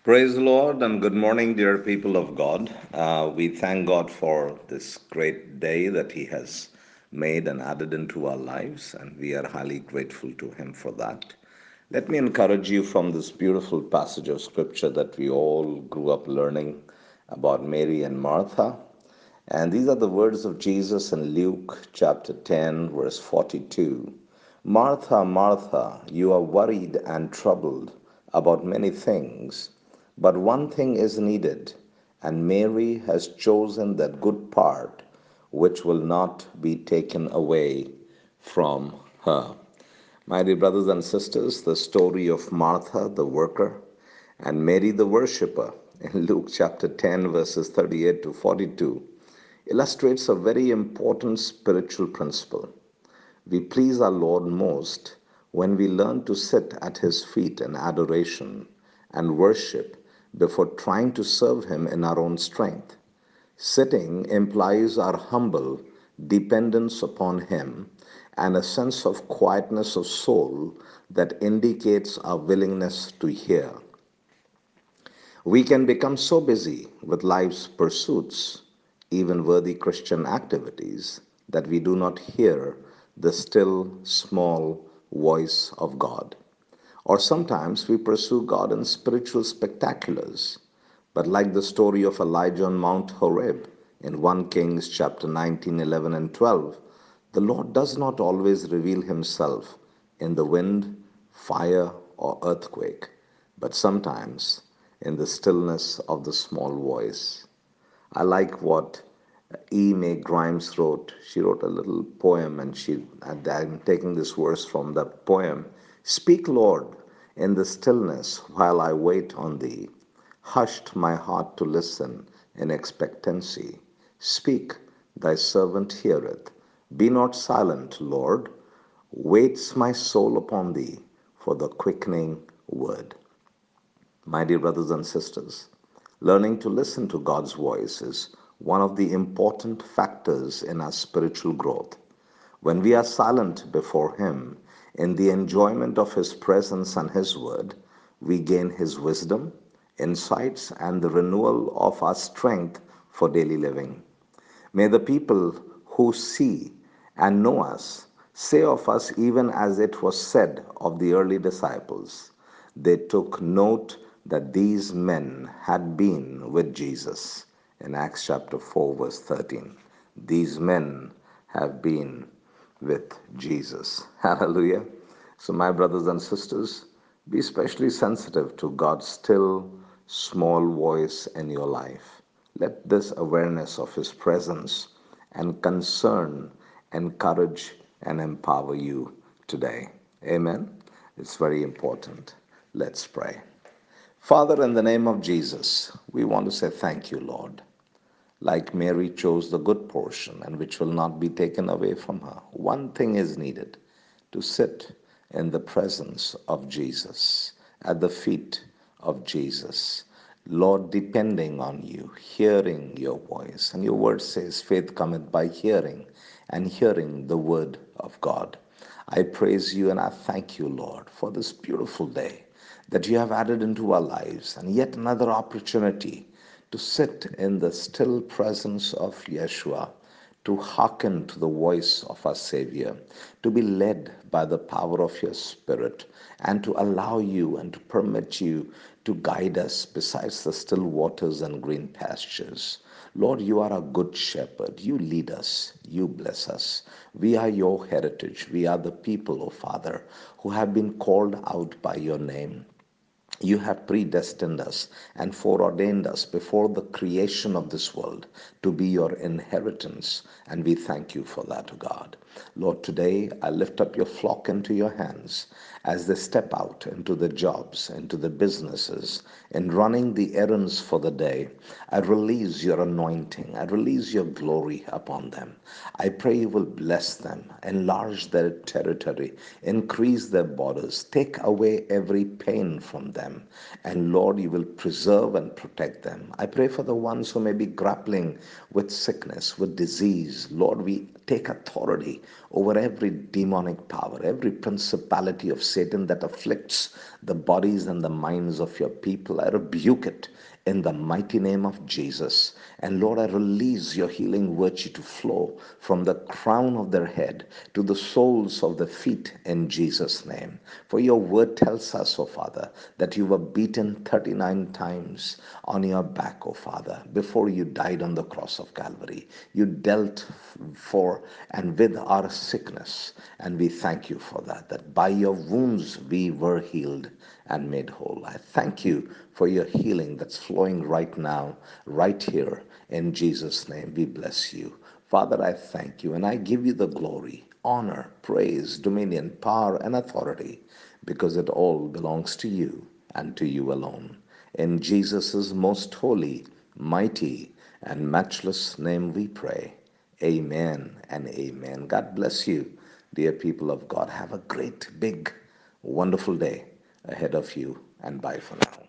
Praise the Lord and good morning, dear people of God. We thank God for this great day that He has made and added into our lives, and we are highly grateful to Him for that. Let me encourage you from this beautiful passage of Scripture that we all grew up learning about Mary and Martha. And these are the words of Jesus in Luke chapter 10, verse 42. Martha, Martha, you are worried and troubled about many things, but one thing is needed, and Mary has chosen that good part which will not be taken away from her. My dear brothers and sisters, the story of Martha, the worker, and Mary, the worshipper, in Luke chapter 10, verses 38 to 42, illustrates a very important spiritual principle. We please our Lord most when we learn to sit at His feet in adoration and worship before trying to serve Him in our own strength. Sitting implies our humble dependence upon Him and a sense of quietness of soul that indicates our willingness to hear. We can become so busy with life's pursuits, even worthy Christian activities, that we do not hear the still, small voice of God. Or sometimes we pursue God in spiritual spectaculars, but like the story of Elijah on Mount Horeb in 1 Kings chapter 19, 11, and 12, the Lord does not always reveal Himself in the wind, fire, or earthquake, but sometimes in the stillness of the small voice. I like what E. May Grimes wrote. She wrote a little poem, and I'm taking this verse from the poem. Speak, Lord, in the stillness while I wait on Thee. Hushed my heart to listen in expectancy. Speak, Thy servant heareth. Be not silent, Lord. Waits my soul upon Thee for the quickening word. My dear brothers and sisters, learning to listen to God's voice is one of the important factors in our spiritual growth. When we are silent before Him in the enjoyment of His presence and His word, we gain His wisdom, insights, and the renewal of our strength for daily living. May the people who see and know us say of us, even as it was said of the early disciples, they took note that these men had been with Jesus. In Acts chapter 4, verse 13, these men have been with Jesus. Hallelujah. So, my brothers and sisters, be especially sensitive to God's still, small voice in your life. Let this awareness of His presence and concern encourage and empower you today. Amen. It's very important. Let's pray. Father, in the name of Jesus, we want to say thank you, Lord. Like Mary chose the good portion and which will not be taken away from her, one thing is needed: to sit in the presence of Jesus, at the feet of Jesus. Lord, depending on you, hearing your voice. And your word says, faith cometh by hearing, and hearing the word of God. I praise you and I thank you, Lord, for this beautiful day that you have added into our lives, and yet another opportunity to sit in the still presence of Yeshua, to hearken to the voice of our Savior, to be led by the power of your Spirit, and to allow you and to permit you to guide us besides the still waters and green pastures. Lord, you are a good shepherd. You lead us. You bless us. We are your heritage. We are the people, O Father, who have been called out by your name. You have predestined us and foreordained us before the creation of this world to be your inheritance, and we thank you for that, O God. Lord, today I lift up your flock into your hands as they step out into the jobs, into the businesses, in running the errands for the day. I release your anointing. I release your glory upon them. I pray you will bless them, enlarge their territory, increase their borders, take away every pain from them. And Lord, you will preserve and protect them. I pray for the ones who may be grappling with sickness, with disease. Lord, we take authority over every demonic power, every principality of Satan that afflicts the bodies and the minds of your people. I rebuke it in the mighty name of Jesus. And Lord, I release your healing virtue to flow from the crown of their head to the soles of the feet in Jesus' name. For your word tells us, O Father, that you were beaten 39 times on your back, O Father, before you died on the cross of Calvary. You dealt for and with our sickness, and we thank you for that, that by your wounds we were healed and made whole. I thank you for your healing that's flowing right now, right here. In Jesus' name, we bless you. Father, I thank you and I give you the glory, honor, praise, dominion, power, and authority because it all belongs to you and to you alone. In Jesus' most holy, mighty, and matchless name we pray. Amen and amen. God bless you, dear people of God. Have a great, big, wonderful day ahead of you, and bye for now.